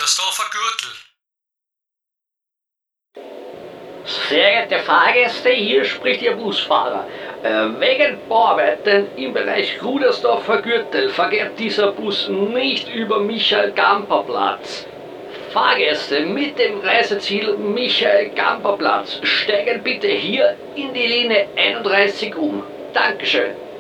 Rudersdorfer Gürtel. Sehr geehrte Fahrgäste, hier spricht Ihr Busfahrer. Wegen Bauarbeiten im Bereich Rudersdorfer Gürtel verkehrt dieser Bus nicht über Michael-Gamper-Platz. Fahrgäste mit dem Reiseziel Michael-Gamper-Platz steigen bitte hier in die Linie 31 um. Dankeschön.